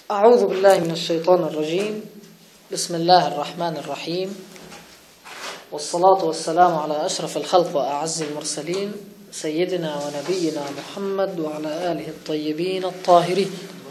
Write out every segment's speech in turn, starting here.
أعوذ بالله من الشيطان الرجيم. بسم الله الرحمن الرحيم، والصلاة والسلام على أشرف الخلق وأعز المرسلين سيدنا ونبينا محمد وعلى آله الطيبين الطاهرين.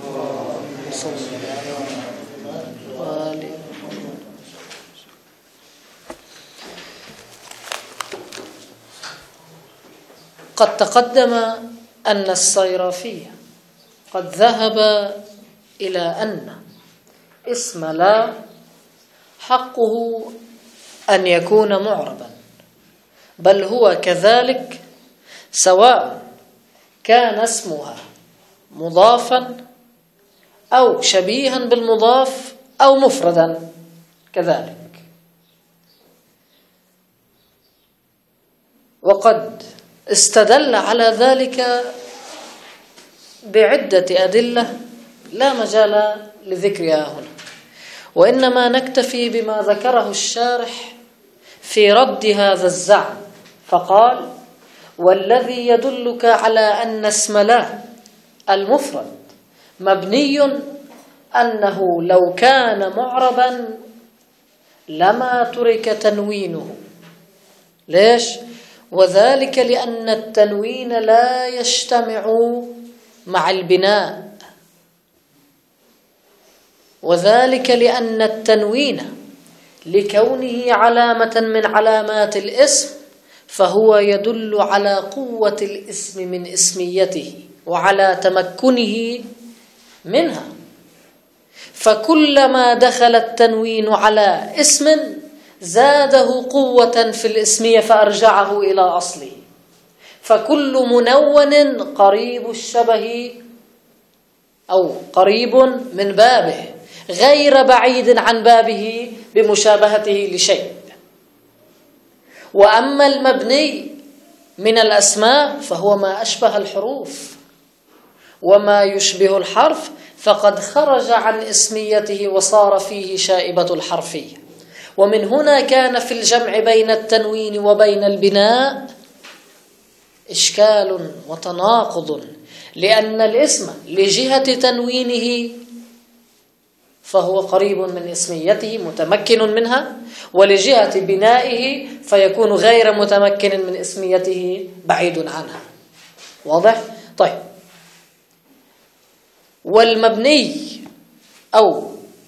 قد تقدم أن الصيرافي قد ذهب إلى أن اسم لا حقه أن يكون معربا، بل هو كذلك سواء كان اسمها مضافا أو شبيها بالمضاف أو مفردا كذلك. وقد استدل على ذلك بعدة أدلة لا مجال لذكرها هنا، وإنما نكتفي بما ذكره الشارح في رد هذا الزعم، فقال: والذي يدلك على أن اسم لا المفرد مبني أنه لو كان معربا لما ترك تنوينه. ليش؟ وذلك لأن التنوين لا يجتمع مع البناء، وذلك لأن التنوين لكونه علامة من علامات الاسم فهو يدل على قوة الاسم من اسميته وعلى تمكنه منها، فكلما دخل التنوين على اسم زاده قوة في الاسمية فأرجعه إلى أصله، فكل منون قريب الشبه أو قريب من بابه غير بعيد عن بابه بمشابهته لشيء. وأما المبني من الأسماء فهو ما أشبه الحروف، وما يشبه الحرف فقد خرج عن اسميته وصار فيه شائبة الحرفية. ومن هنا كان في الجمع بين التنوين وبين البناء إشكال وتناقض، لأن الاسم لجهة تنوينه فهو قريب من اسميته متمكن منها، ولجهة بنائه فيكون غير متمكن من اسميته بعيد عنها. واضح؟ طيب، والمبني أو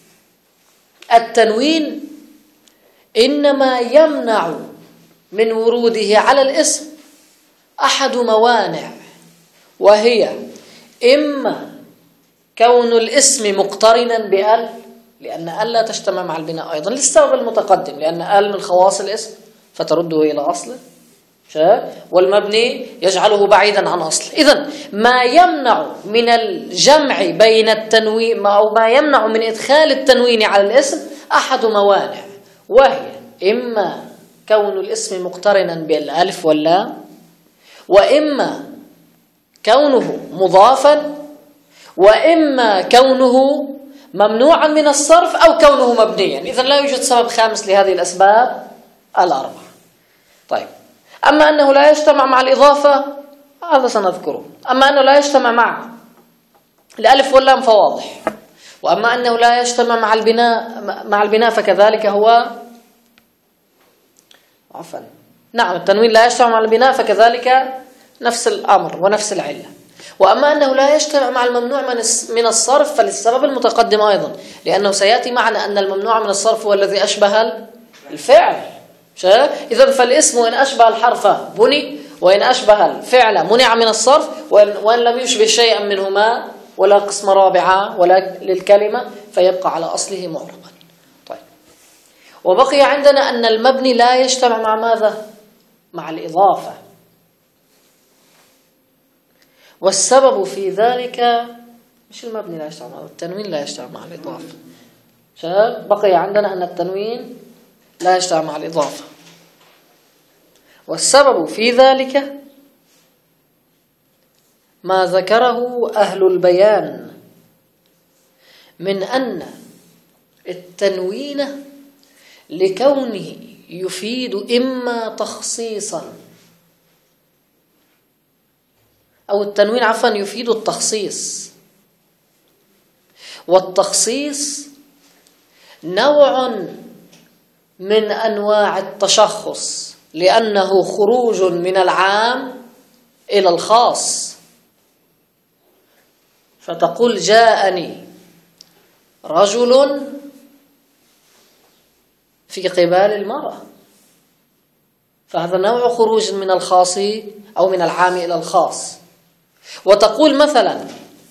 التنوين إنما يمنع من وروده على الاسم أحد موانع، وهي إما كون الاسم مقترنا بأل، لأن أل لا تجتمع مع البناء أيضا للسبب المتقدم، لأن أل من خواص الاسم فترده إلى أصله، والمبني يجعله بعيدا عن أصله. إذن ما يمنع من الجمع بين التنوين أو ما يمنع من إدخال التنوين على الاسم أحد موانع، وهي إما كون الاسم مقترنا بالألف واللام، وإما كونه مضافا، وإما كونه ممنوعا من الصرف أو كونه مبنيا. إذن لا يوجد سبب خامس لهذه الأسباب الأربعة. طيب، أما أنه لا يجتمع مع الإضافة هذا سنذكره، أما أنه لا يجتمع مع الألف واللام فواضح، وأما أنه لا يجتمع مع البناء فكذلك هو نعم التنوين لا يجتمع مع البناء فكذلك نفس الأمر ونفس العلة. وأما أنه لا يجتمع مع الممنوع من الصرف فللسبب المتقدم أيضا، لأنه سيأتي معنا أن الممنوع من الصرف هو الذي أشبه الفعل. إذن فالاسم إن أشبه الحرف بني، وإن أشبه الفعل منع من الصرف، وإن لم يشبه شيئا منهما ولا قسم رابعة ولا للكلمة فيبقى على أصله معربا. طيب، وبقي عندنا أن المبني لا يجتمع مع ماذا؟ مع الإضافة، والسبب في ذلك مش المبني لا يجتمع، التنوين لا يجتمع مع الإضافة. بقي عندنا أن التنوين لا يجتمع مع الإضافة، والسبب في ذلك ما ذكره أهل البيان من أن التنوين لكونه يفيد إما تخصيصا أو التنوين يفيد التخصيص، والتخصيص نوع من أنواع التشخص، لأنه خروج من العام إلى الخاص. فتقول جاءني رجل في قبال المرأة، فهذا نوع خروج من الخاص أو من العام إلى الخاص. وتقول مثلا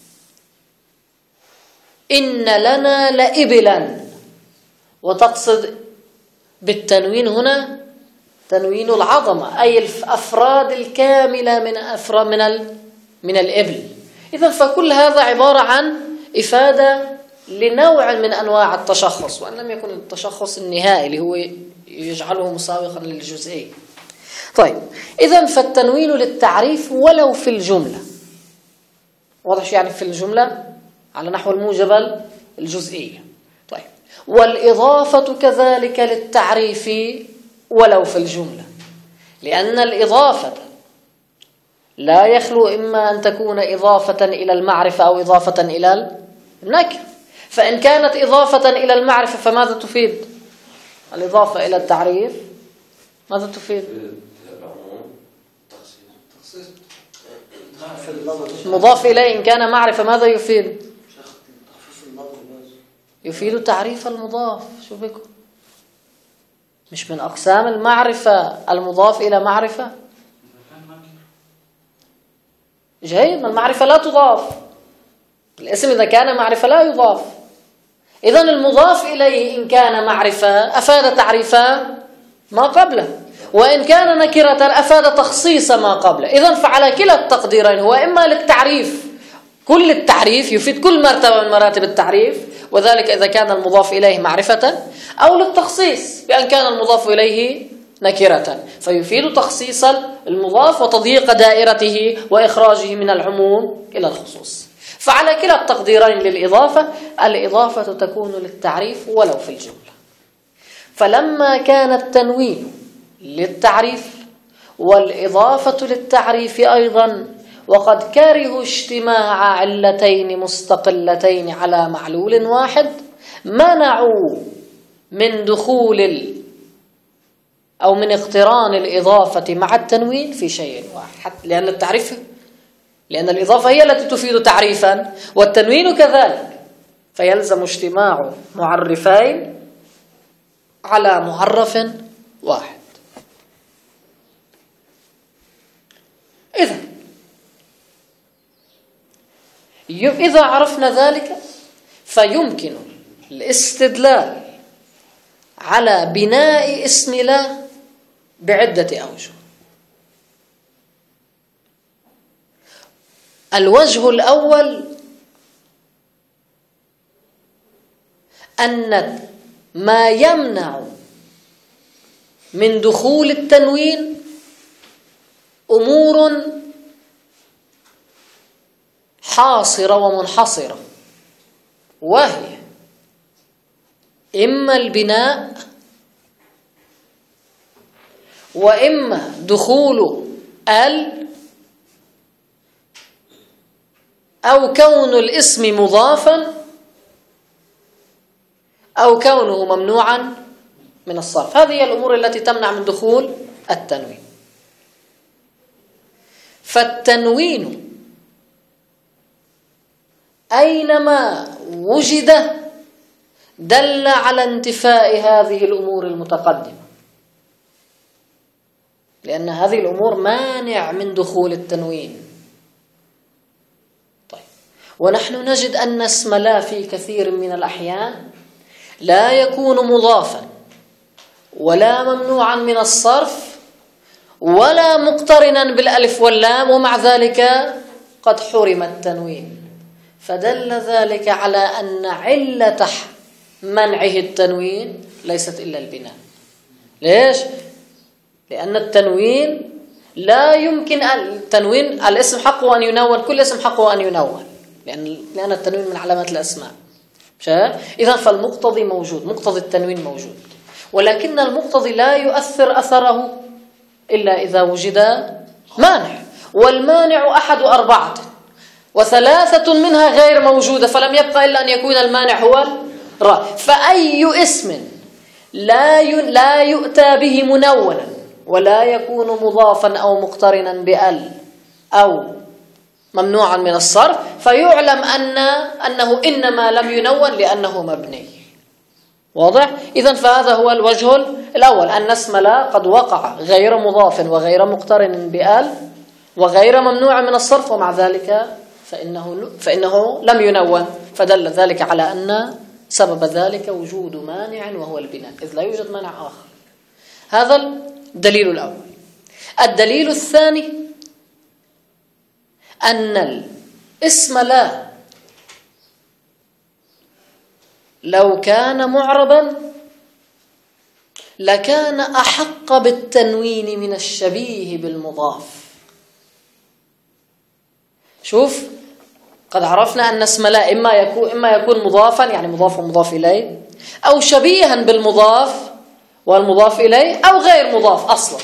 إن لنا لإبلا، وتقصد بالتنوين هنا تنوين العظمة، أي الأفراد الكاملة من الإبل. إذن فكل هذا عبارة عن إفادة لنوع من أنواع التشخص، وأن لم يكن التشخص النهائي اللي هو يجعله مساوقا للجزئي. طيب، إذن فالتنوين للتعريف ولو في الجملة، واضح يعني في الجملة على نحو الموجبة الجزئية. طيب، والإضافة كذلك للتعريف ولو في الجملة، لأن الإضافة لا يخلو إما أن تكون إضافة إلى المعرفة أو إضافة إلى النكرة. فإن كانت إضافة إلى المعرفة فماذا تفيد؟ الإضافة إلى التعريف ماذا تفيد؟ مضاف إليه إن كان معرفة ماذا يفيد؟ يفيد تعريف المضاف. شو بكم؟ مش من أقسام المعرفة المضاف إلى معرفة؟ جيد، المعرفة لا تضاف، الاسم إذا كان معرفة لا يضاف. إذن المضاف إليه إن كان معرفة أفاد تعريف ما قبله، وإن كان نكرة أفاد تخصيص ما قبله. إذن فعلى كلا التقديرين هو إما للتعريف، كل التعريف يفيد كل مرتبة من مراتب التعريف، وذلك إذا كان المضاف إليه معرفة، أو للتخصيص بأن كان المضاف إليه نكرة فيفيد تخصيص المضاف وتضييق دائرته وإخراجه من العموم إلى الخصوص. فعلى كلا التقديرين للإضافة، الإضافة تكون للتعريف ولو في الجملة. فلما كان التنوين للتعريف والإضافة للتعريف أيضا، وقد كرهوا اجتماع علتين مستقلتين على معلول واحد، منعوا من دخول أو من اقتران الإضافة مع التنوين في شيء واحد، لأن الإضافة هي التي تفيد تعريفا والتنوين كذلك، فيلزم اجتماع معرفين على معرف واحد. إذا عرفنا ذلك فيمكن الاستدلال على بناء اسم لا بعدة أوجه. الوجه الأول أن ما يمنع من دخول التنوين أمور حاصرة ومنحصرة، وهي إما البناء، وإما دخول أو كون الاسم مضافا، أو كونه ممنوعا من الصرف. هذه هي الأمور التي تمنع من دخول التنوين. فالتنوين أينما وجد دل على انتفاء هذه الأمور المتقدمة، لأن هذه الأمور مانع من دخول التنوين. طيب، ونحن نجد أن اسم لا في كثير من الأحيان لا يكون مضافا ولا ممنوعا من الصرف ولا مقترنا بالألف واللام، ومع ذلك قد حرم التنوين. فدل ذلك على أن علة منعه التنوين ليست إلا البناء. ليش؟ لأن التنوين لا يمكن التنوين، الاسم حقه أن ينون، كل اسم حقه أن ينون، لأن التنوين من علامات الأسماء. إذن فالمقتضي موجود، مقتضي التنوين موجود، ولكن المقتضي لا يؤثر أثره إلا إذا وجد مانع، والمانع أحد أربعة: وثلاثة منها غير موجودة، فلم يبقى إلا أن يكون المانع هو الراء. فأي اسم لا يؤتى به منونا ولا يكون مضافا أو مقترنا بأل أو ممنوعا من الصرف فيعلم أنه إنما لم ينون لأنه مبني. واضح؟ إذن فهذا هو الوجه الأول، أن اسم لا قد وقع غير مضاف وغير مقترن بأل وغير ممنوع من الصرف، ومع ذلك فإنه لم ينون، فدل ذلك على أن سبب ذلك وجود مانع وهو البناء، إذ لا يوجد مانع آخر. هذا الدليل الأول. الدليل الثاني أن الاسم لا لو كان معربا لكان أحق بالتنوين من الشبيه بالمضاف. شوف، قد عرفنا أن اسم لا إما يكون مضافا يعني مضاف ومضاف إليه، أو شبيها بالمضاف والمضاف إليه، أو غير مضاف أصلا.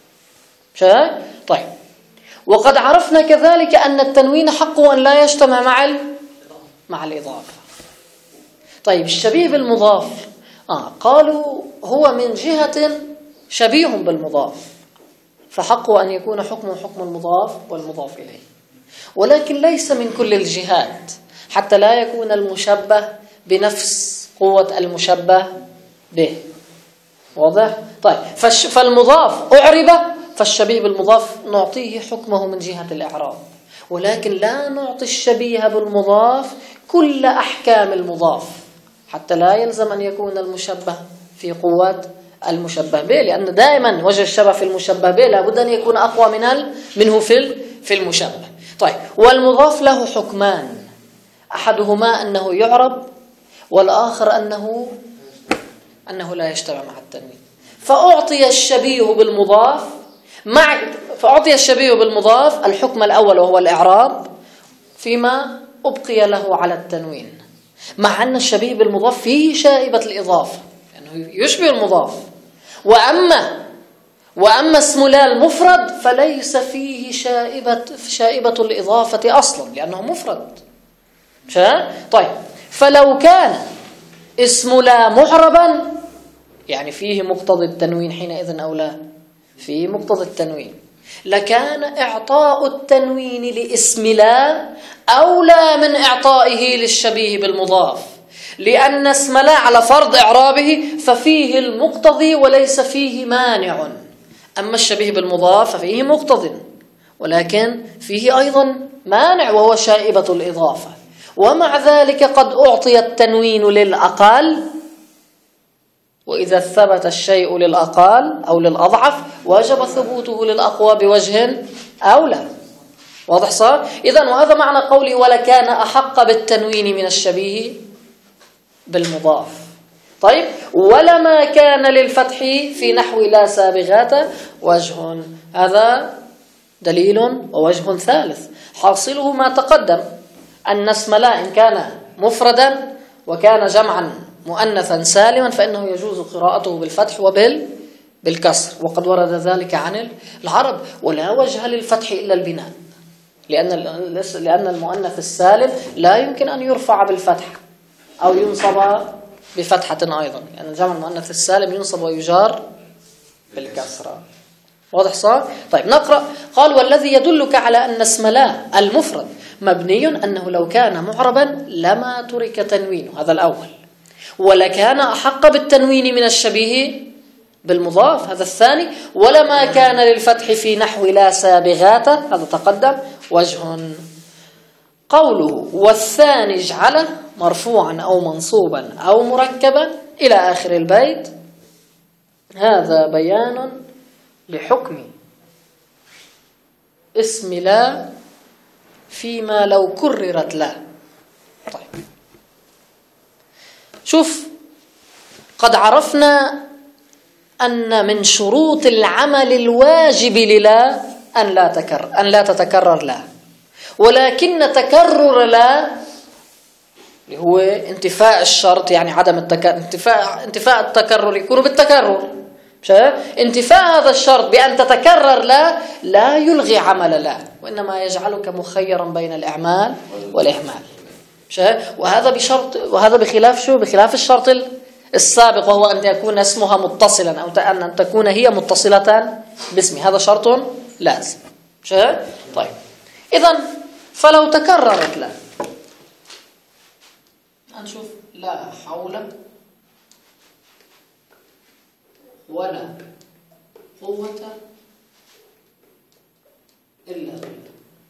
طيب، وقد عرفنا كذلك أن التنوين حقه أن لا يجتمع مع الإضافة. طيب، الشبيه بالمضاف قالوا هو من جهة شبيه بالمضاف، فحقه أن يكون حكمه حكم المضاف والمضاف إليه، ولكن ليس من كل الجهات، حتى لا يكون المشبه بنفس قوة المشبه به. واضح؟ طيب، فالمضاف أعرب، فالشبيه بالمضاف نعطيه حكمه من جهة الإعراب، ولكن لا نعطي الشبيه بالمضاف كل أحكام المضاف، حتى لا يلزم أن يكون المشبه في قوة المشبه به، لأن دائما وجه الشبه في المشبه به لابد أن يكون أقوى منه في المشبه. طيب، والمضاف له حكمان، أحدهما أنه يعرب، والآخر أنه لا يجتمع مع التنوين. فأعطي الشبيه بالمضاف الحكم الأول وهو الإعراب، فيما أبقي له على التنوين، مع أن الشبيه بالمضاف فيه شائبة الإضافة لأنه يشبه المضاف. وأما اسم لا المفرد فليس فيه شائبة الإضافة أصلا لأنه مفرد. طيب، فلو كان اسم لا معربا يعني فيه مقتضى التنوين حينئذ أو لا فيه مقتضى التنوين، لكان إعطاء التنوين لاسم لا أولى من إعطائه للشبيه بالمضاف، لأن اسم لا على فرض إعرابه ففيه المقتضي وليس فيه مانع، أما الشبيه بالمضاف ففيه مقتض ولكن فيه أيضا مانع وهو شائبة الإضافة. ومع ذلك قد أعطي التنوين للأقل، وإذا ثبت الشيء للأقل أو للأضعف وجب ثبوته للأقوى بوجه أولى. واضح صار؟ إذن وهذا معنى قولي ولكان أحق بالتنوين من الشبيه بالمضاف. طيب، ولما كان للفتح في نحو لا سابغات وجه، هذا دليل ووجه ثالث، حاصله ما تقدم أن اسم لا إن كان مفردا وكان جمعا مؤنثا سالما فإنه يجوز قراءته بالفتح وبالكسر، وقد ورد ذلك عن العرب. ولا وجه للفتح إلا البناء، لأن المؤنث السالم لا يمكن أن يرفع بالفتح أو ينصب بفتحة أيضا، لأن جمع المؤنث السالم ينصب ويجار بالكسرة. واضح صار؟ طيب، نقرأ. قال: والذي يدلك على أن اسم لا المفرد مبني أنه لو كان معربا لما ترك تنوينه، هذا الأول، ولكان أحق بالتنوين من الشبيه بالمضاف، هذا الثاني، ولما كان للفتح في نحو لا سابغات، هذا تقدم، وجه. قوله والثاني اجعله مرفوعا أو منصوبا أو مركبا إلى آخر البيت، هذا بيان لحكم اسم لا فيما لو كررت لا. طيب، شوف، قد عرفنا أن من شروط العمل الواجب للا أن لا تتكرر لا، ولكن تكرر لا اللي هو انتفاء الشرط، يعني عدم انتفاء التكرر يكون بالتكرر، انتفاء هذا الشرط بأن تتكرر لا يلغي عمل لا، وإنما يجعلك مخيرا بين الإعمال والإهمال. وهذا بخلاف شو؟ بخلاف الشرط السابق، وهو أن يكون اسمها متصلا أو أن تكون هي متصلة باسم. هذا شرط لازم. طيب إذن فلو تكررت لا، نشوف لا حول ولا قوة إلا بالله.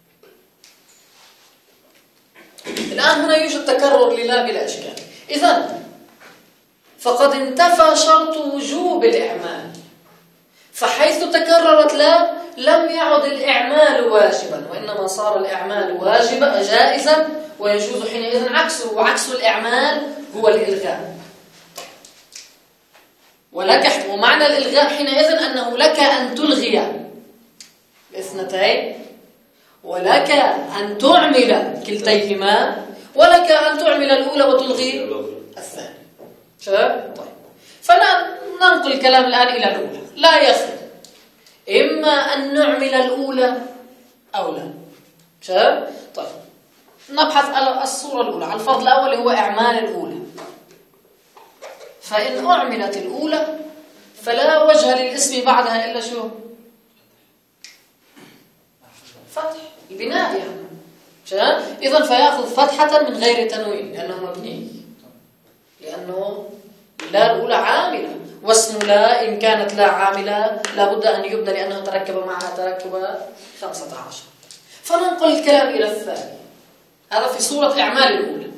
الآن هنا يوجد تكرر للا بلا إشكال. إذن فقد انتفى شرط وجوب الإعمال، فحيث تكررت لا لم يعد الإعمال واجبا، وإنما صار الإعمال واجبا جائزا ويجوز حينئذ عكسه، وعكس الإعمال هو الإلغاء. ومعنى الإلغاء حينئذ أنه لك أن تلغي الاثنتين، ولك أن تعمل كلتيهما، ولك أن تعمل الأولى وتلغي الثانية. طيب فننقل الكلام الآن إلى الأولى. لا يخلو إما أن نعمل الأولى أو لا. طيب نبحث على الصورة الأولى، على الفرض الأول هو إعمال الأولى. فإن أعملت الأولى فلا وجه للاسم بعدها إلا شو؟ فتح البناء يعني. إذن فيأخذ فتحة من غير تنوين لأنه مبني، لأنه لا الأولى عاملة، واسم لا إن كانت لا عاملة لابد أن يبنى لأنه تركب معها تركب 15. فننقل الكلام إلى الثاني. هذا في صورة إعمال الأولى.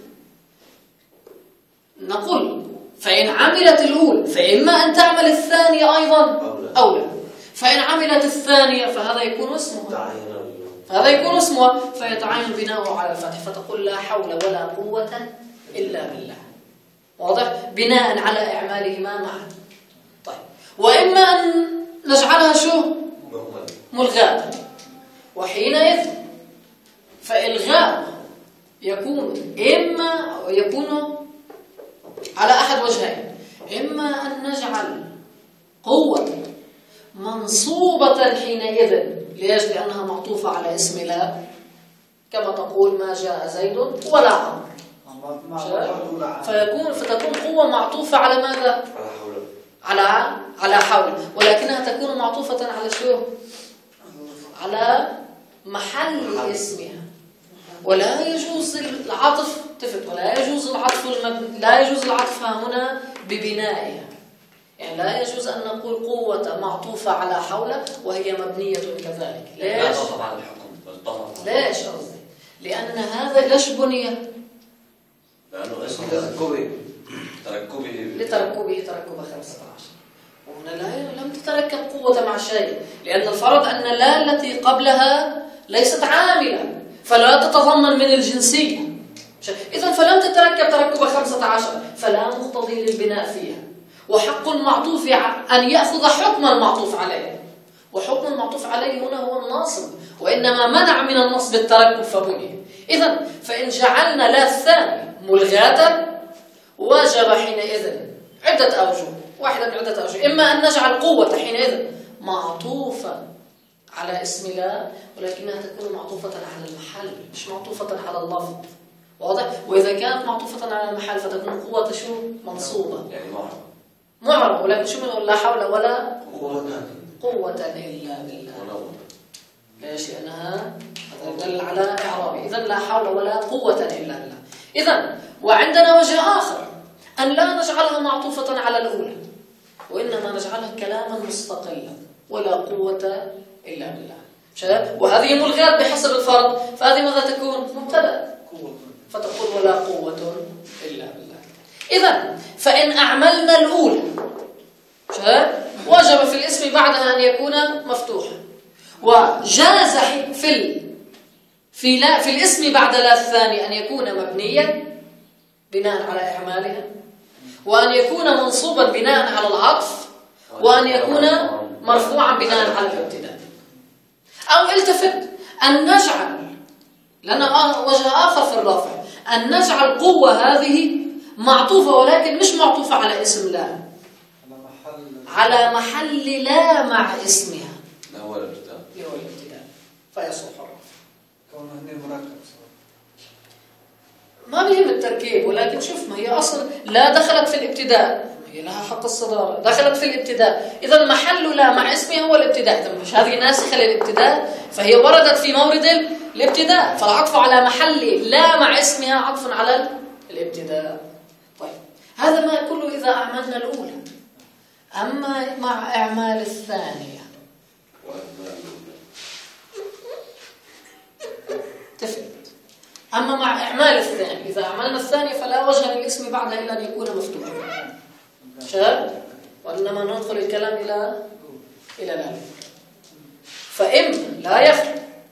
نقول فإن عملت الأولى فإما أن تعمل الثانية أيضا أو لا. فإن عملت الثانية فهذا يكون اسمها، فيتعين بناؤه على الفتح، فتقول لا حول ولا قوة إلا بالله. واضح؟ بناء على إعمالهما معا. طيب وإما أن نجعلها شو؟ ملغاة، وحينئذ فإلغاء يكون على أحد وجهين. إما أن نجعل قوة منصوبة حينئذ، ليش؟ لأنها معطوفة على اسم لا، كما تقول ما جاء زيد ولا عمرو، فتكون قوة معطوفة على ماذا؟ على حول، ولكنها تكون معطوفة على شو؟ على محل اسمها. ولا يجوز العطف لا يجوز العطف هنا ببنائها، يعني لا يجوز أن نقول قوة معطوفة على حول وهي مبنية كذلك. ليش؟ ليش قصدي؟ لأن هذا ليش بني؟ لأنه اسم تركبه 15. وهنا لم تتركب قوة مع شيء، لأن الفرض أن لا التي قبلها ليست عاملة فلا تتضمن من الجنسية. إذن فلم تتركب تركب 15، فلا مقتضي للبناء فيها. وحق المعطوف أن يأخذ حكم المعطوف عليه، وحكم المعطوف عليه هنا هو الناصب، وإنما منع من النصب التركب فبني. إذن فإن جعلنا لا الثاني ملغاة وجب حينئذ عدة أوجه، واحدة من عدة أوجه. إما أن نجعل قوة حينئذ معطوفة على اسم لا، ولكنها تكون معطوفة على المحل مش معطوفة على اللفظ. واضح؟ وإذا كانت معطوفة على المحل فتكون قوة شو؟ منصوبة، يعني معرب، ولكن شو من لا حول ولا قوة إلا بالله. ليش؟ لأنها تدل على إعرابه. إذن لا حول ولا قوة إلا بالله. إذن وعندنا وجه آخر أن لا نجعلها معطوفة على الأولى، وإنما نجعلها كلاما مستقلا، ولا قوة إلا بالله. وهذه ملغاة بحسب الفرض، فهذه ماذا تكون؟ مبتدأ، فتقول ولا قوة إلا بالله. إذن فإن أعملنا الأولى وجب في الاسم بعدها أن يكون مفتوحا، وجاز في الاسم بعد لا الثاني أن يكون مبنيا بناء على إعمالها، وأن يكون منصوبا بناء على العطف، وأن يكون مرفوعا بناء على الابتداء. أو التفت أن نجعل لنا وجه آخر في الرفع، أن نجعل قوة هذه معطوفة ولكن مش معطوفة على اسم لا، على محل لا مع اسمها لا هو الابتداء فيصح الرفع. كونه هني مركب ما بيهم التركيب، ولكن شوف ما هي أصلا لا دخلت في الابتداء، هي لها حق الصدارة، دخلت في الابتداء، إذا محل لا مع اسمها هو الابتداء. إذا مش هذه ناسخة للابتداء فهي وردت في مورد الابتداء، فالعطف على محل لا مع اسمها عطف على الابتداء. طيب هذا ما كله إذا أعملنا الأولى. أما مع إعمال الثانية تفهم. أما مع إعمال الثاني، إذا أعملنا الثانية فلا وجه للاسم بعدها إلا أن يكون مفتوحا شاب، وإنما ندخل الكلام إلى لا. فإما لا يخلو،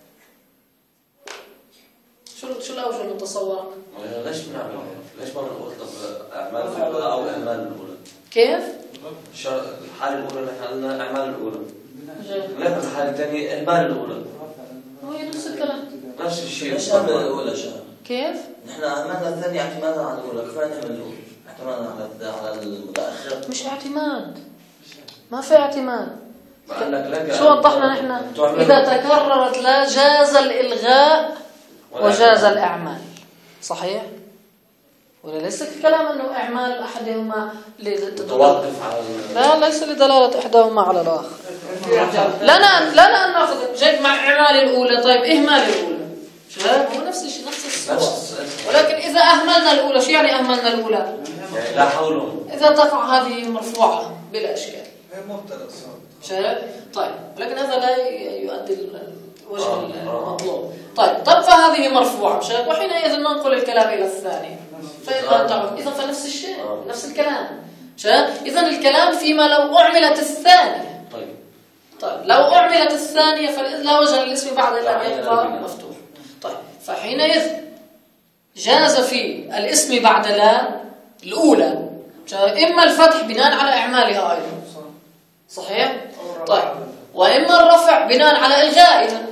شو الأوجه المتصورة؟ ليش بنعمل ليش ما بنقول أعمال الأولى أو إهمال الأولى؟ كيف؟ الحالة الأولى نحن قلنا أعمال الأولى، لا الحالة الثانية إهمال الأولى. هو نفس الكلام، نفس الشيء. ليش نعمل الأولى شهر؟ كيف؟ نحن عملنا الثانية اعتمادا على الأولى، كيف نعمل الأولى؟ اعتمادا على المتأخر. مش اعتماد، ما في اعتماد. لك شو وضحنا نحن؟ إذا تكررت لا جاز الإلغاء وجاز الإعمال، صحيح؟ ولا ليس الكلام أنه إعمال أحدهما متوقف على لا، ليس لدلالة إحداهما على الآخر. لنا أن نأخذ جيد مع إعمال الأولى. طيب إهمال الأولى هو نفس الشيء، نفس الصور، ولكن إذا أهملنا الأولى، شو يعني أهملنا الأولى؟ يعني لا حول. إذا تقع هذه مرفوعة بلا إشكال. هي مبتدأ طيب، لكن هذا لا يؤدي الوجه المطلوب. طيب فهذه مرفوعة شايف، وحينئذ ننقل الكلام إلى الثاني. إذا فنفس الشيء، نفس الكلام شايف. إذا الكلام فيما لو أعملت الثانية. طيب لو أعملت الثانية فلا وجه للاسم بعد إلا أن يبقى مفتوح. طيب فحينئذ جاز في الاسم بعد لا الأولى إما الفتح بناء على إعمالها أيضا، صحيح؟ طيب وإما الرفع بناء على إلغائها،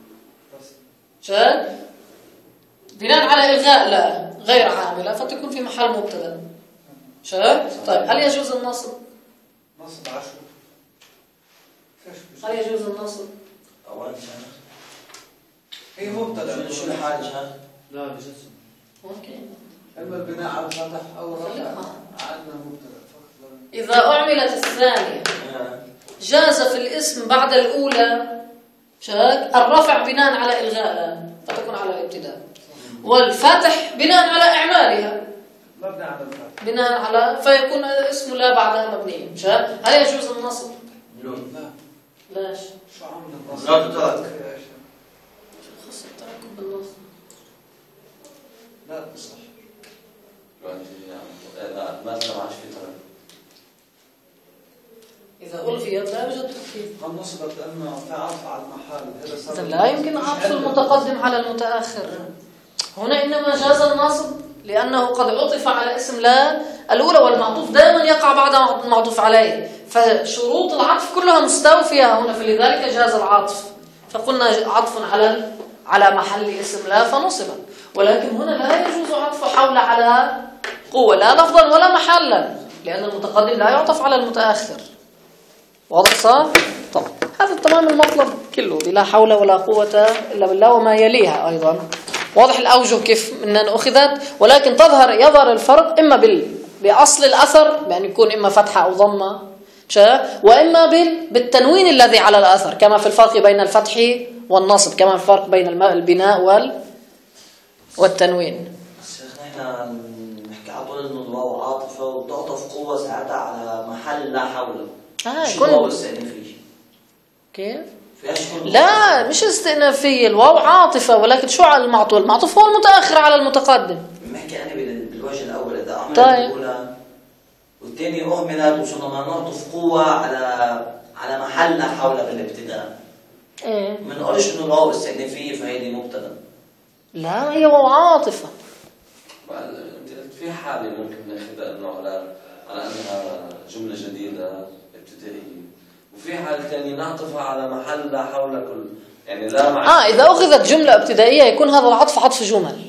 بناء على إلغاء لا غير عاملة فتكون في محل مبتدأ. طيب هل يجوز النصب؟ نصب عشر. هل يجوز النصب؟ أولا شهر. هي مبتدأ. شو الحال شهر؟ لا بجسم. ممكن. إما البناء على الفتح أو الرفع. عندنا مبتدأ فقط. إذا أعملت الثانية جاز في الاسم بعد الأولى الرفع بناء على إلغائها فتكون على الابتداء، والفتح بناء على إعمالها مبني على الفتح بناء على فيكون اسم لا بعدها مبني. هل يجوز النصب؟ لا. ليش؟ شو عمل النصب؟ لا تترك. خص التركب بالنصب. لا بصح. لا ما عادش في ترك. إذا ألغيت لا يوجد تركيب. النصب لأنه في عطف على المحل. إذا لا يمكن عطف المتقدم على المتأخر. هنا إنما جاز النصب لأنه قد عطف على اسم لا الأولى، والمعطوف دائما يقع بعد المعطوف عليه، فشروط العطف كلها مستوفية هنا، فلذلك جاز العطف. فقلنا عطف على محل اسم لا فنصب، ولكن هنا لا يجوز عطف حول على قوة لا لفظا ولا محلا، لأن المتقدم لا يعطف على المتأخر. واضح صح؟ طب هذا تمام المطلب كله، بلا حول ولا قوة إلا بالله وما يليها أيضا. واضح الأوجه كيف منها أخذت، ولكن يظهر الفرق إما بأصل الأثر، يعني يكون إما فتحة أو ضمة، وإما بالتنوين الذي على الأثر، كما في الفرق بين الفتح والنصب، كما في الفرق بين البناء والتنوين. شيخ نحن نحكي على طول إنه الواو عاطفة وتعطف قوة ساعتها على محل لا حول. شو الواو استئنافية؟ كيف؟ فيها لا مش استئنافية، الواو عاطفة، ولكن شو على المعطوف؟ المعطوف هو المتأخر على المتقدم. بحكي أنا بالوجه الأول إذا أعملت طيب. الأولى والثانية أهملت وصرنا ما نعطف قوة على محل لا حول بالابتداء. إيه؟ ما نقولش إنه الواو استئنافية فهيدي مبتدأ. لا هي واو عاطفة. في حالة ممكن ناخذها انه على انها جملة جديدة ابتدائية، وفي حالة ثانية نعطفها على محل لا حول كل، يعني لا مع إذا أخذت جملة ابتدائية يكون هذا العطف عطف جمل.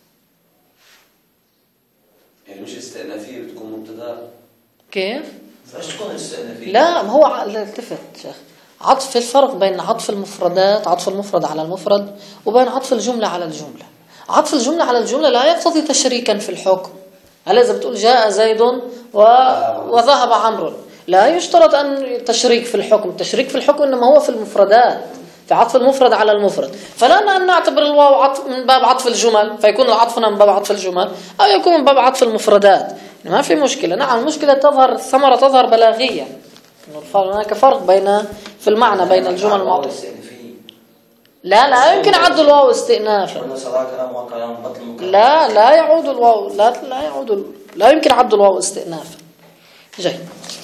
يعني مش استئنافية بتكون مبتدأ. كيف؟ ايش تكون الاستئنافية؟ لا، ما هو التفت شيخ، عطف الفرق بين عطف المفردات، عطف المفرد على المفرد، وبين عطف الجملة على الجملة. عطف الجملة على الجملة لا يقتضي تشريكا في الحكم. هل إذا بتقول جاء زيد وذهب عمرو، لا يشترط أن تشريك في الحكم. التشريك في الحكم إنما هو في المفردات، في عطف المفرد على المفرد. فلا أن نعتبر الواو عطف من باب عطف الجمل، فيكون العطف هنا من باب عطف الجمل، أو يكون من باب عطف المفردات. ما في مشكلة. نعم، المشكلة تظهر، الثمرة تظهر بلاغيا. هناك فرق في المعنى بين الجمل المعطوفة. لا يمكن عد الواو استئنافا. لا يعود الواو، لا يمكن عد الواو استئنافا. جيد.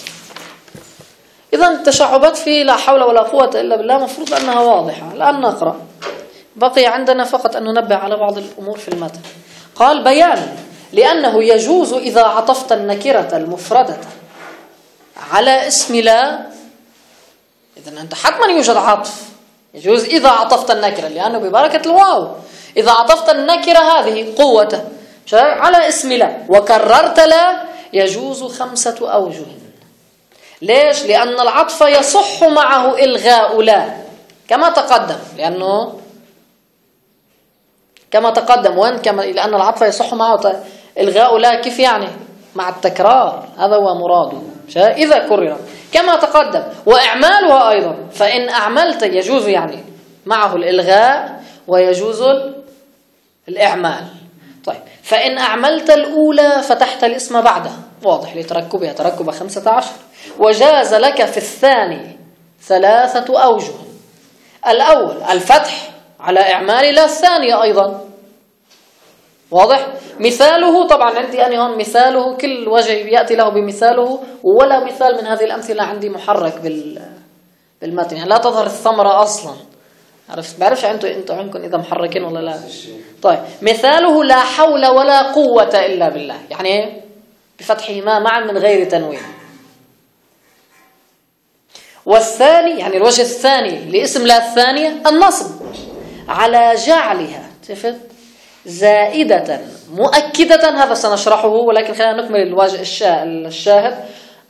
إذا التشعبات في لا حول ولا قوة إلا بالله مفروض أنها واضحة. الآن نقرأ. بقي عندنا فقط أن ننبه على بعض الأمور في المتن. قال: بيان لأنه يجوز إذا عطفت النكرة المفردة على اسم لا. إذن أنت حتما يوجد عطف، يجوز إذا عطفت النكرة، لأنه ببركة الواو. إذا عطفت النكرة هذه قوة على اسم لا وكررت لا، يجوز 5 أوجه. ليش؟ لأن العطف يصح معه إلغاء لا كما تقدم، لأنه كما تقدم. لأن العطف يصح معه إلغاء لا، كيف يعني؟ مع التكرار، هذا هو مراده إذا كرر كما تقدم. وإعمالها أيضا، فإن أعملت يجوز يعني معه الإلغاء ويجوز الإعمال. طيب، فإن أعملت الأولى فتحت الاسم بعدها، واضح لتركبها تركب 15. وجاز لك في الثاني 3 أوجه. الأول الفتح على إعمال لا، الثانية أيضا واضح. مثاله طبعا عندي أنا هون مثاله، كل وجه يأتي له بمثاله، ولا مثال من هذه الأمثلة عندي محرك بالمتن، يعني لا تظهر الثمرة أصلا. بعرفش أنتوا عندكم إذا محركين ولا لا. طيب، مثاله لا حول ولا قوة إلا بالله، يعني بفتحهما معا من غير تنوين. والثاني يعني الوجه الثاني لاسم لا الثانية النصب على جعلها زائدة مؤكدة، هذا سنشرحه، ولكن خلينا نكمل الوجه الشاهد.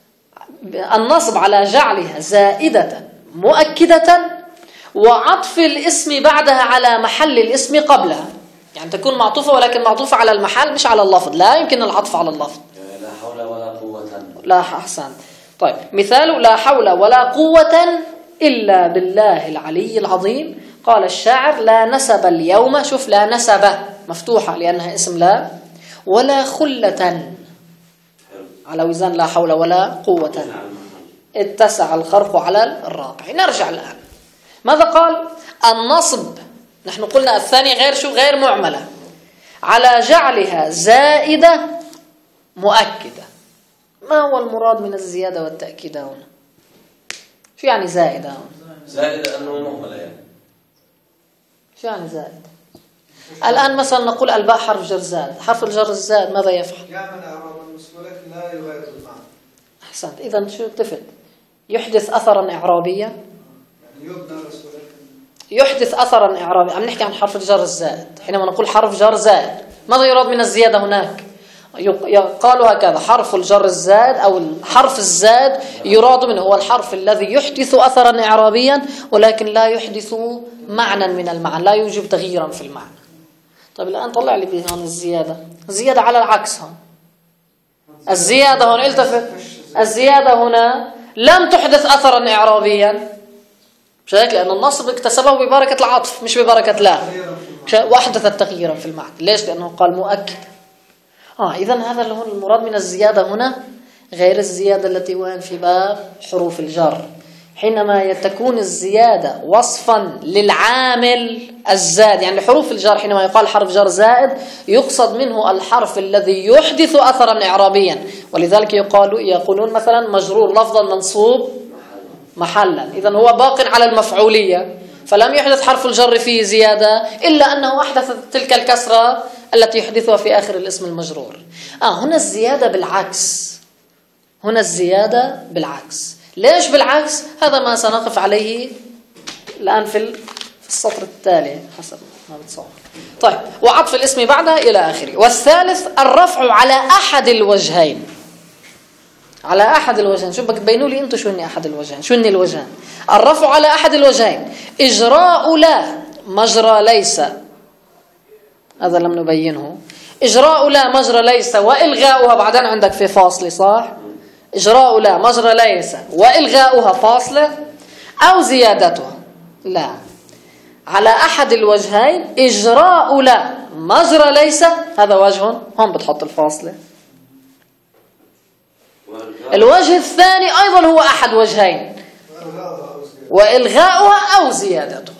النصب على جعلها زائدة مؤكدة، وعطف الاسم بعدها على محل الاسم قبلها، يعني تكون معطوفة ولكن معطوفة على المحل مش على اللفظ. لا يمكن العطف على اللفظ. لا حول ولا قوة. لا، أحسن. طيب، مثال لا حول ولا قوة إلا بالله العلي العظيم. قال الشاعر: لا نسب اليوم، شوف، لا نسب مفتوحة لأنها اسم لا، ولا خلة على وزن لا حول ولا قوة، اتسع الخرق على الراقع. نرجع الآن، ماذا قال؟ النصب، نحن قلنا الثاني غير معملة، على جعلها زائدة مؤكدة. ما هو المراد من الزيادة والتأكيد هنا؟ شو يعني زائدة هنا؟ زائدة أنه مهملة يعني. شو يعني زائد؟ الآن مثلا نقول الباء حرف جر زاد، حرف الجر الزاد ماذا يفعل؟ يعمل إعراب ولكن لا يغير المعنى. أحسنت. إذا شو تفت؟ يحدث أثرا إعرابيا، يعني يبنى يحدث أثرا إعرابيا. عم نحكي عن حرف الجر الزائد. حينما نقول حرف جر زائد، ماذا يراد من الزيادة هناك؟ قالوا هكذا: حرف الجر الزائد أو الحرف الزاد يراد منه هو الحرف الذي يحدث أثرا إعرابيا ولكن لا يحدث معنى من المعنى، لا يوجب تغييرا في المعنى. طيب، الآن طلع لي بهون الزيادة على العكس. هون الزيادة هون التفت، الزيادة هنا لم تحدث أثرا إعرابيا، مش هيك؟ لأن النصب اكتسبه ببركة العطف مش ببركة لا، وأحدثت تغييرا في المعنى. ليش؟ لأنه قال مؤكد. إذن هذا اللي هو المراد من الزيادة هنا، غير الزيادة التي وين في باب حروف الجر. حينما تكون الزيادة وصفا للعامل الزاد، يعني حروف الجر حينما يقال حرف جر زائد يقصد منه الحرف الذي يحدث أثرا إعرابيا، ولذلك يقولون مثلا مجرور لفظا منصوب محلا. إذن هو باق على المفعولية، فلم يحدث حرف الجر فيه زيادة إلا أنه أحدث تلك الكسرة التي يحدثها في آخر الاسم المجرور. هنا الزيادة بالعكس، هنا الزيادة بالعكس. ليش بالعكس؟ هذا ما سنقف عليه الآن في السطر التالي حسب ما بتصور. طيب، وعطف الاسم بعدها إلى آخره. والثالث الرفع على أحد الوجهين. على أحد الوجهين. شو بدك تبينوا لي أنتم شو هن أحد الوجهين؟ شو هن الوجهين؟ الرفع على أحد الوجهين، إجراء لا مجرى ليس، هذا لم نبينه. إجراء لا مجرى ليس وإلغاؤها، بعدين عندك في فاصلة، صح؟ إجراء لا مجرى ليس وإلغاؤها فاصلة أو زيادتها. لا، على أحد الوجهين إجراء لا مجرى ليس، هذا وجه، هون بتحط الفاصلة. الوجه الثاني أيضا هو أحد وجهين، وإلغاؤها أو زيادتها.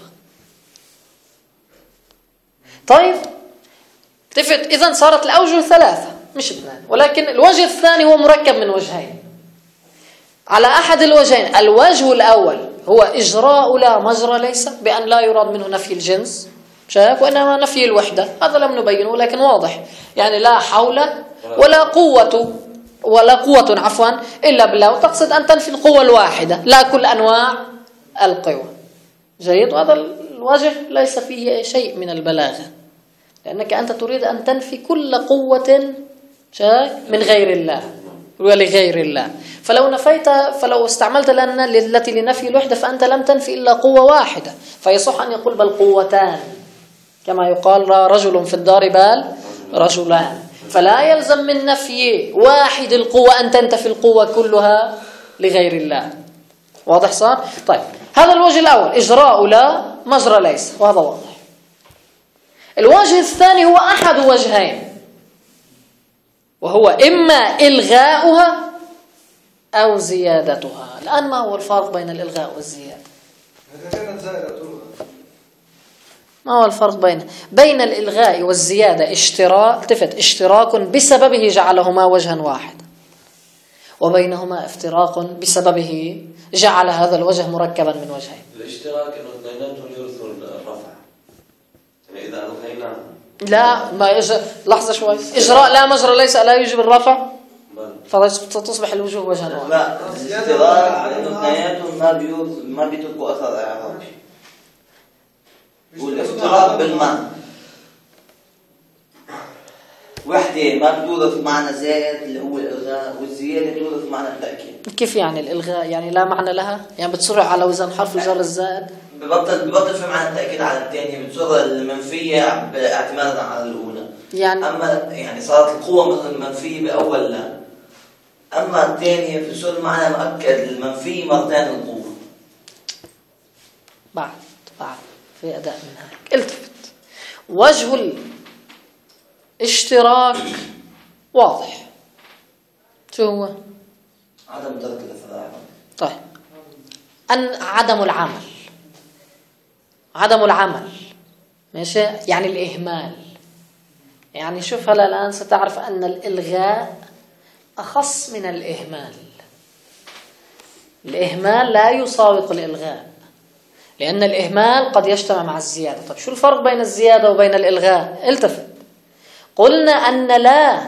طيب تفت، إذن صارت الأوجه ثلاثة مش اثنان، ولكن الوجه الثاني هو مركب من وجهين. على أحد الوجهين، الوجه الأول هو إجراء لا مجرى ليس بأن لا يراد منه نفي الجنس، شايف، وإنما نفي الوحدة، هذا لم نبينه لكن واضح، يعني لا حول ولا قوة عفوا إلا بالله، وتقصد أن تنفي القوة الواحدة لا كل أنواع القوى. جيد، وهذا الوجه ليس فيه شيء من البلاغة، لأنك أنت تريد أن تنفي كل قوة من غير الله ولغير الله. فلو استعملت لأن التي لنفي الوحدة فأنت لم تنفي إلا قوة واحدة، فيصح أن يقول بل قوتان، كما يقال رجل في الدار بل رجلان. فلا يلزم من نفي واحد القوة أن تنتفي القوة كلها لغير الله. واضح صار؟ طيب، هذا الوجه الأول إجراء لا مجرى ليس، وهذا واضح. الوجه الثاني هو أحد وجهين، وهو إما إلغاؤها أو زيادتها. الآن ما هو الفرق بين الإلغاء والزيادة؟ ما هو الفرق بين الإلغاء والزيادة؟ اشتراك بسببه جعلهما وجها واحدا، وبينهما افتراق بسببه جعل هذا الوجه مركبا من وجهين. الاشتراك انه اثنيناتهم يرثوا الرفع، يعني اذا الغينا لا ما لحظه شوي، اجراء لا مجرى ليس لا يوجب الرفع، فتصبح الوجوه وجها واحدا. لا، الاشتراك لانه اثنيناتهم ما بيتركوا اثر اعرابي، والافتراق بالمعنى وحده ما بتورث معنى زائد اللي هو الالغاء، والزياده بتورث معنى التاكيد. كيف يعني الالغاء؟ يعني لا معنى لها، يعني بتصر على وزن حرف الجر الزائد، ببطل في معنى التاكيد على الثانيه، بتصر المنفيه اعتمادا على الاولى. يعني اما يعني صارت القوه مثلا المنفيه باول لا، اما الثانيه في صار معنى مؤكد المنفيه مرتين القوه. بعد في اداء من هيك. التفت، وجه الاشتراك واضح، شو هو؟ عدم ترك الافعال. طيب، أن عدم العمل ماشي، يعني الإهمال. يعني شوف هلا الآن ستعرف أن الإلغاء أخص من الإهمال. الإهمال لا يساوق الإلغاء، لأن الإهمال قد يجتمع مع الزيادة. طيب شو الفرق بين الزيادة وبين الإلغاء؟ التفت، قلنا أن لا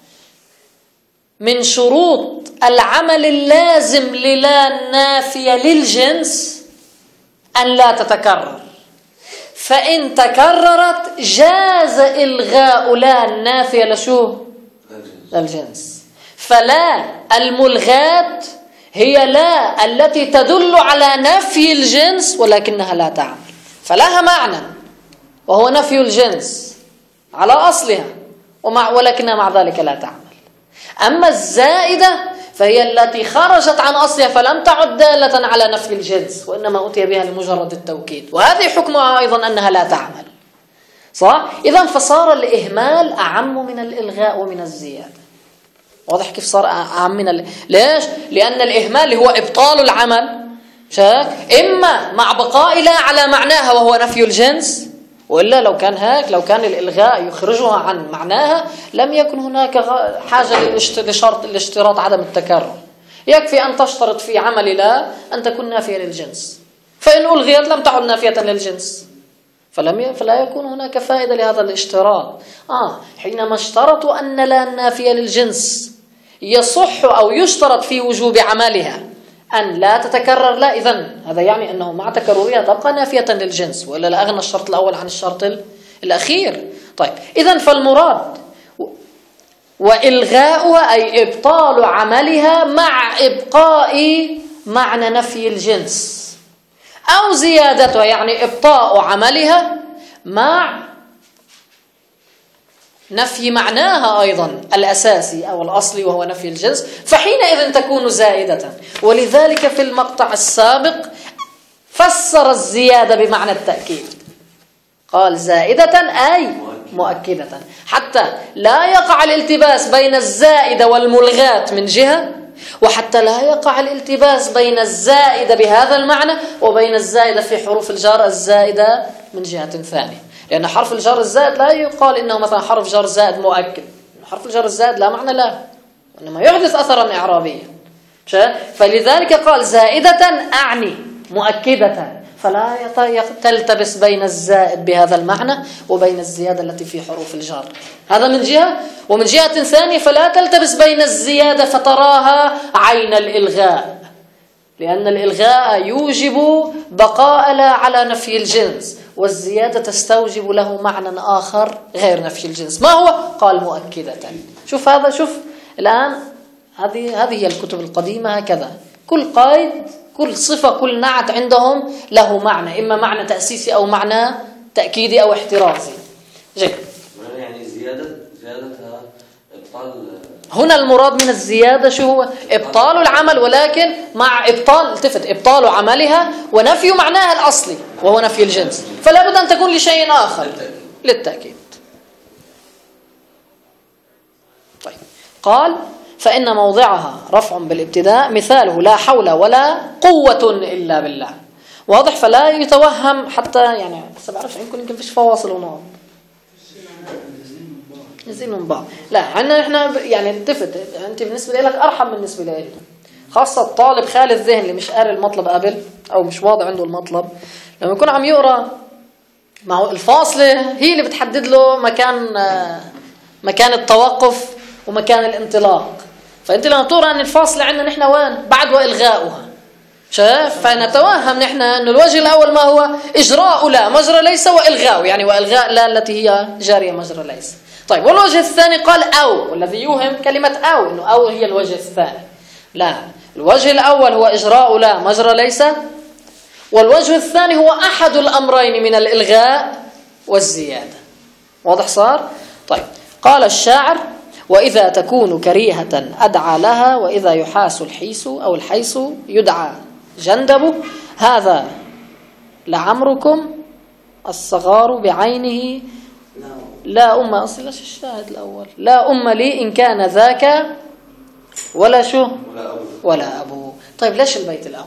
من شروط العمل اللازم للا النافية للجنس أن لا تتكرر، فإن تكررت جاز إلغاء لا النافية لشو؟ للجنس. فلا الملغات هي لا التي تدل على نفي الجنس ولكنها لا تعمل، فلها معنى وهو نفي الجنس على أصلها، ولكنها مع ذلك لا تعمل. أما الزائدة فهي التي خرجت عن أصلها فلم تعد دالة على نفي الجنس، وإنما أتي بها لمجرد التوكيد، وهذه حكمها أيضا أنها لا تعمل. صح؟ إذن فصار الإهمال أعم من الإلغاء ومن الزيادة. واضح كيف صار أعم من ليش؟ لأن الإهمال هو إبطال العمل، إما مع بقاء لا على معناها وهو نفي الجنس، وإلا لو كان هيك، لو كان الإلغاء يخرجها عن معناها لم يكن هناك حاجة لشرط الاشتراط عدم التكرر. يكفي أن تشترط في عمل لا أن تكون نافية للجنس، فإن ألغيت لم تعد نافية للجنس، فلا يكون هناك فائدة لهذا الاشتراط. حينما اشترطوا أن لا نافية للجنس يصح أو يشترط في وجوب عملها أن لا تتكرر لا، إذن هذا يعني أنه مع تكررها تبقى نافية للجنس، وإلا لا أغنى الشرط الأول عن الشرط الأخير. طيب إذن فالمراد وإلغاؤها أي إبطال عملها مع إبقاء معنى نفي الجنس، أو زيادتها يعني إبطاء عملها مع نفي معناها أيضا الأساسي أو الأصلي وهو نفي الجنس، فحينئذ تكون زائدة. ولذلك في المقطع السابق فسر الزيادة بمعنى التأكيد، قال زائدة أي مؤكدة، حتى لا يقع الالتباس بين الزائدة والملغات من جهة، وحتى لا يقع الالتباس بين الزائدة بهذا المعنى وبين الزائدة في حروف الجر الزائدة من جهة ثانية. لأن حرف الجر الزائد لا يقال إنه مثلا حرف جر زائد مؤكد، حرف الجر الزائد لا معنى له، إنما يحدث أثرا إعرابيا. فلذلك قال زائدة أعني مؤكدة، فلا تلتبس بين الزائد بهذا المعنى وبين الزيادة التي في حروف الجر، هذا من جهة. ومن جهة ثانية فلا تلتبس بين الزيادة فتراها عين الإلغاء، لأن الإلغاء يوجب بقاء لا على نفي الجنس، والزيادة تستوجب له معنى آخر غير نفي الجنس. ما هو؟ قال مؤكدة. شوف هذا، شوف الآن هذه هي الكتب القديمة هكذا، كل قيد كل صفة كل نعت عندهم له معنى، إما معنى تأسيسي أو معنى تأكيدي أو احترازي. جيد. يعني زيادتها إبطال. هنا المراد من الزيادة شو هو؟ إبطال العمل، ولكن مع إبطال، التفت، إبطال عملها ونفي معناها الأصلي وهو نفي الجنس، فلا بد أن تكون لشيء آخر للتأكيد. طيب، قال فإن موضعها رفع بالابتداء، مثاله لا حول ولا قوة إلا بالله. واضح؟ فلا يتوهم حتى يعني بعرفش يمكن فيش فواصل ونقط نزين من بعض. لا عندنا احنا يعني التفت، انت بالنسبه لك ارحم من بالنسبه لي، خاصه الطالب خالي الذهن اللي مش قاري المطلب قبل او مش واضح عنده المطلب، لما يكون عم يقرا مع الفاصله هي اللي بتحدد له مكان التوقف ومكان الانطلاق. فانت لما تقرا ان الفاصله عندنا نحن وين؟ بعد والغاؤها. شايف؟ فنتوهم نحن أن الوجه الأول ما هو؟ إجراء لا مجرى ليس، وإلغاء يعني وإلغاء لا التي هي جارية مجرى ليس. طيب، والوجه الثاني قال أو، والذي يوهم كلمة أو إنه أو هي الوجه الثاني. لا، الوجه الأول هو إجراء لا مجرى ليس، والوجه الثاني هو أحد الأمرين من الإلغاء والزيادة. واضح صار؟ طيب، قال الشاعر وإذا تكون كريهة أدعى لها، وإذا يحاس الحيس أو الحيس يدعى جندب، هذا لعمركم الصغار بعينه لا أم. أصل ليش الشاهد الأول؟ لا أم لي إن كان ذاك ولا شو ولا أبو. طيب ليش البيت الأول؟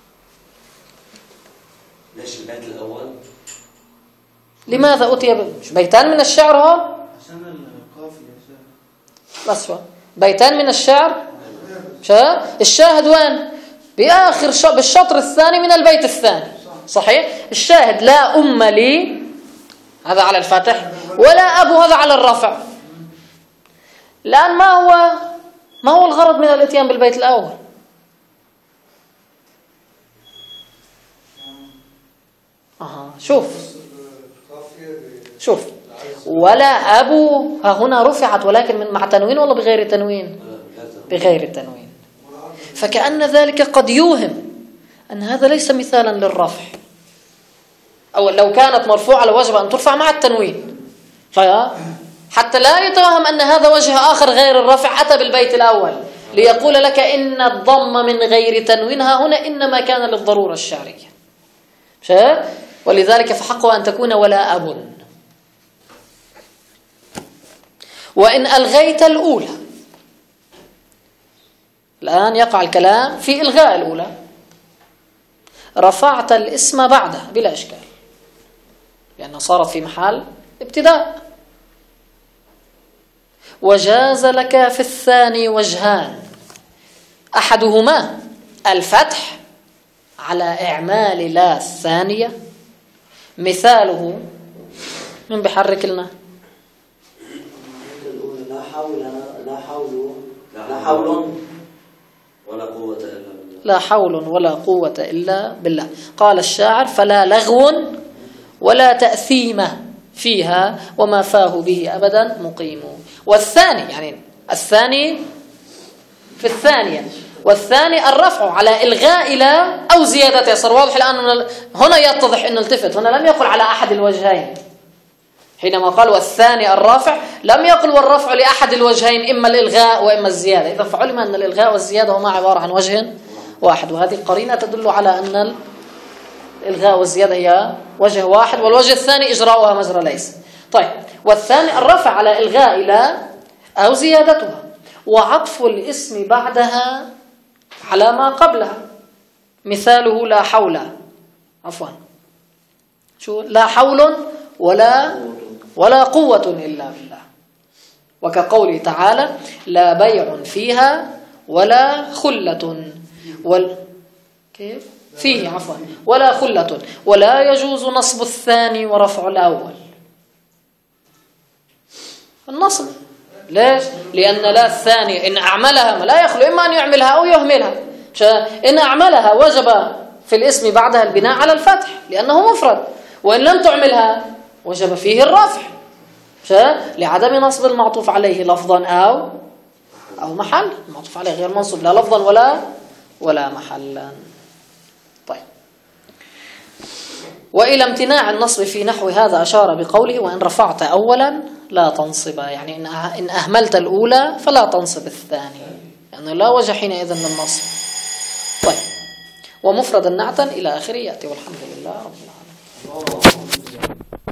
ليش البيت الأول؟ لماذا أتي بيتان من الشعر هون؟ عشان القافية. بس شو بيتان من الشعر؟ الشاهد وين؟ بآخر بالشطر الثاني من البيت الثاني. صحيح؟ الشاهد لا أم لي هذا على الفتح، ولا أبو هذا على الرفع. الآن ما هو الغرض من الاتيان بالبيت الأول؟ شوف ولا أبو ها هنا رفعت، ولكن مع تنوين ولا بغير تنوين؟ بغير تنوين. فكأن ذلك قد يوهم أن هذا ليس مثالا للرفع، أو لو كانت مرفوعة لوجب أن ترفع مع التنوين، حتى لا يتوهم أن هذا وجه آخر غير الرفع أتى بالبيت الأول ليقول لك إن الضم من غير تنوينها هنا إنما كان للضرورة الشعرية. ولذلك فحقه أن تكون ولا أب. وإن ألغيت الأولى، الآن يقع الكلام في إلغاء الأولى، رفعت الاسم بعدها بلا إشكال لأنها صارت في محل ابتداء. وجاز لك في الثاني وجهان، أحدهما الفتح على إعمال لا الثانية، مثاله من بحرك لنا لا حول ولا قوة إلا بالله. لا حول ولا قوة إلا بالله. قال الشاعر فلا لغو ولا تأثيم فيها، وما فاه به أبدا مقيم. والثاني يعني الثاني في الثانية، والثاني الرفع على إلغاء إلى أو زيادته. صار واضح الآن هنا يتضح أنه التفت، هنا لم يقل على أحد الوجهين. حينما قال والثاني الرافع لم يقل والرفع لأحد الوجهين، إما الإلغاء وإما الزيادة. إذا فعلم أن الإلغاء والزيادة هما عبارة عن وجه واحد، وهذه قرينة تدل على أن الإلغاء والزيادة هي وجه واحد، والوجه الثاني إجراؤها مجرى ليس. طيب، والثاني الرفع على إلغاء إلى أو زيادتها، وعطف الاسم بعدها على ما قبلها. مثاله لا حول، عفوا، شو لا حول ولا قوة إلا بالله. وكقوله تعالى لا بيع فيها ولا خلة كيف فيه عفوا ولا خلة، ولا يجوز نصب الثاني ورفع الأول. النصب ليش؟ لأن لا الثاني إن أعملها لا يخلو إما أن يعملها أو يهملها. إن أعملها وجب في الاسم بعدها البناء على الفتح لأنه مفرد، وإن لم تعملها وجب فيه الرفع لعدم نصب المعطوف عليه لفظا أو محل. المعطوف عليه غير منصوب لا لفظا ولا محلا. طيب، وإلى امتناع النصب في نحو هذا أشار بقوله وإن رفعت أولا لا تنصب، يعني إن أهملت الأولى فلا تنصب الثاني، يعني لا وجه حينئذ للنصب. طيب، ومفردا نعتا إلى آخره يأتي، والحمد لله رب العالمين.